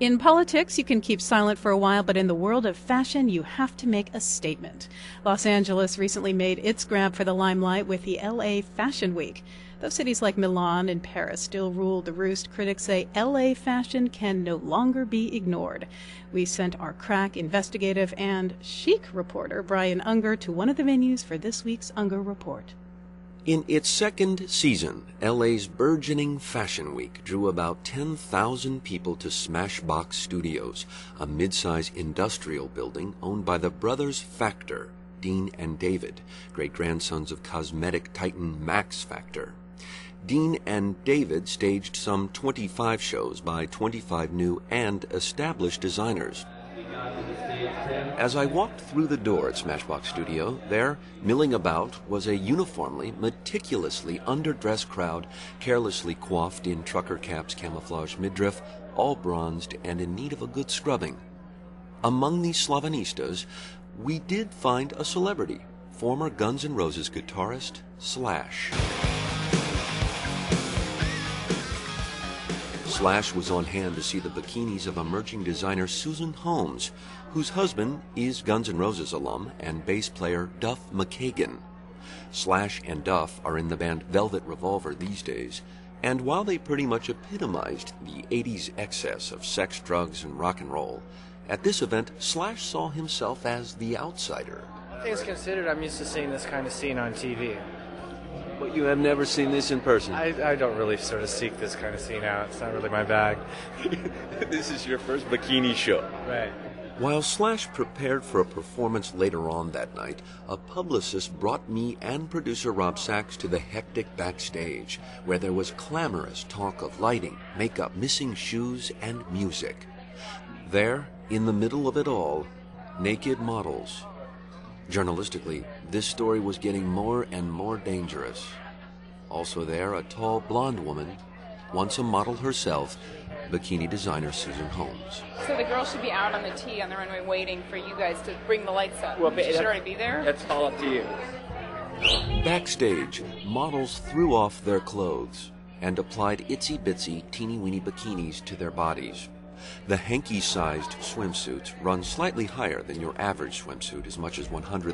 In politics, you can keep silent for a while, but in the world of fashion, you have to make a statement. Los Angeles recently made its grab for the limelight with the LA Fashion Week. Though cities like Milan and Paris still rule the roost, critics say LA fashion can no longer be ignored. We sent our crack, investigative, and chic reporter, Brian Unger, to one of the venues for this week's Unger Report. In its second season, LA's burgeoning Fashion Week drew about 10,000 people to Smashbox Studios, a mid-size industrial building owned by the brothers Factor, Dean and David, great-grandsons of cosmetic titan Max Factor. Dean and David staged some 25 shows by 25 new and established designers. As I walked through the door at Smashbox Studio, there, milling about, was a uniformly, meticulously underdressed crowd, carelessly coiffed in trucker caps, camouflage midriff, all bronzed and in need of a good scrubbing. Among these Slavanistas, we did find a celebrity, former Guns N' Roses guitarist Slash. Slash was on hand to see the bikinis of emerging designer Susan Holmes, whose husband is Guns N' Roses alum and bass player Duff McKagan. Slash and Duff are in the band Velvet Revolver these days, and while they pretty much epitomized the 80s excess of sex, drugs, and rock and roll, at this event Slash saw himself as the outsider. Things considered, I'm used to seeing this kind of scene on TV. But you have never seen this in person. I don't really sort of seek this kind of scene out. It's not really my bag. This is your first bikini show. Right. While Slash prepared for a performance later on that night, a publicist brought me and producer Rob Sachs to the hectic backstage, where there was clamorous talk of lighting, makeup, missing shoes, and music. There, in the middle of it all, naked models. Journalistically, this story was getting more and more dangerous. Also there, a tall blonde woman, once a model herself, bikini designer Susan Holmes. So the girls should be out on the tee on the runway waiting for you guys to bring the lights up. Well, should already be there? That's all up to you. Backstage, models threw off their clothes and applied itsy-bitsy, teeny-weeny bikinis to their bodies. The hanky-sized swimsuits run slightly higher than your average swimsuit, as much as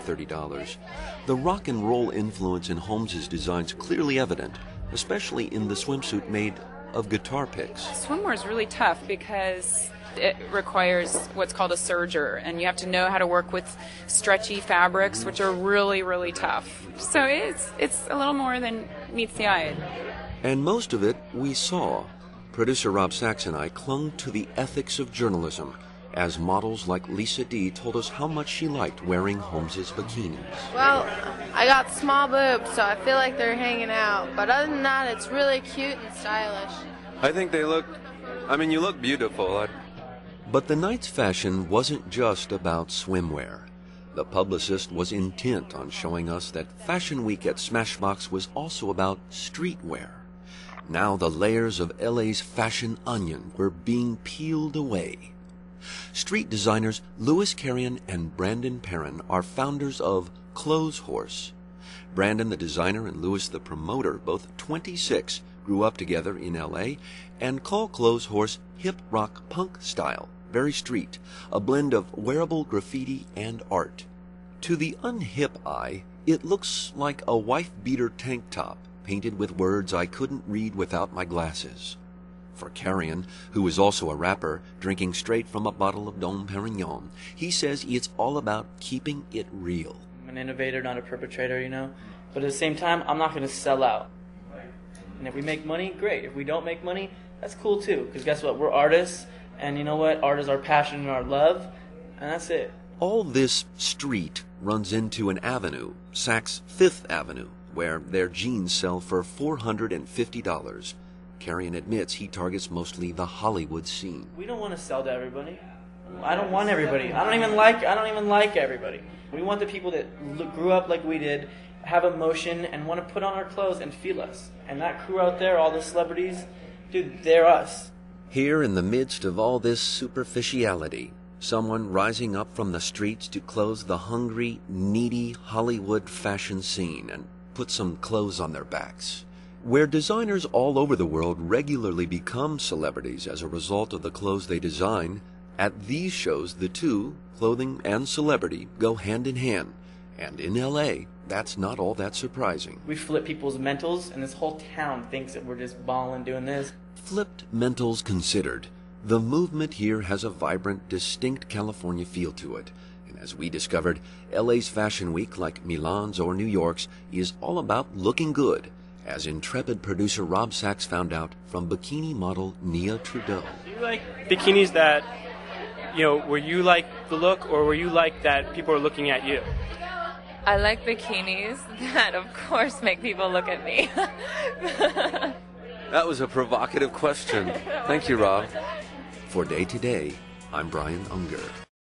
$130. The rock and roll influence in Holmes's designs clearly evident, especially in the swimsuit made of guitar picks. Swimwear is really tough because it requires what's called a serger, and you have to know how to work with stretchy fabrics, which are really, really tough. So it's a little more than meets the eye. And most of it we saw. Producer Rob Sachs and I clung to the ethics of journalism, as models like Lisa D told us how much she liked wearing Holmes's bikinis. Well, I got small boobs, so I feel like they're hanging out. But other than that, it's really cute and stylish. I think they look... you look beautiful. But the night's fashion wasn't just about swimwear. The publicist was intent on showing us that Fashion Week at Smashbox was also about streetwear. Now the layers of LA's fashion onion were being peeled away. Street designers Louis Carrion and Brandon Perrin are founders of Clothes Horse. Brandon, the designer, and Louis, the promoter, both 26, grew up together in LA and call Clothes Horse hip rock punk style, very street, a blend of wearable graffiti and art. To the unhip eye, it looks like a wife-beater tank top, painted with words I couldn't read without my glasses. For Carrion, who is also a rapper, drinking straight from a bottle of Dom Perignon, he says it's all about keeping it real. I'm an innovator, not a perpetrator, But at the same time, I'm not going to sell out. And if we make money, great. If we don't make money, that's cool too. Because guess what? We're artists, and you know what? Art is our passion and our love, and that's it. All this street runs into an avenue, Saks Fifth Avenue, where their jeans sell for $450. Carrion admits he targets mostly the Hollywood scene. We don't want to sell to everybody. I don't want everybody. I don't even like everybody. We want the people that grew up like we did, have emotion, and want to put on our clothes and feel us. And that crew out there, all the celebrities, dude, they're us. Here in the midst of all this superficiality, someone rising up from the streets to close the hungry, needy Hollywood fashion scene and put some clothes on their backs. Where designers all over the world regularly become celebrities as a result of the clothes they design, at these shows the two, clothing and celebrity, go hand in hand. And in LA, that's not all that surprising. We flip people's mentals, and this whole town thinks that we're just balling doing this. Flipped mentals considered, the movement here has a vibrant, distinct California feel to it. And as we discovered, LA's Fashion Week, like Milan's or New York's, is all about looking good, as intrepid producer Rob Sachs found out from bikini model Nia Trudeau. Do you like bikinis that, were you like the look, or were you like that people are looking at you? I like bikinis that, of course, make people look at me. That was a provocative question. Thank you, Rob. For Day to Day, I'm Brian Unger.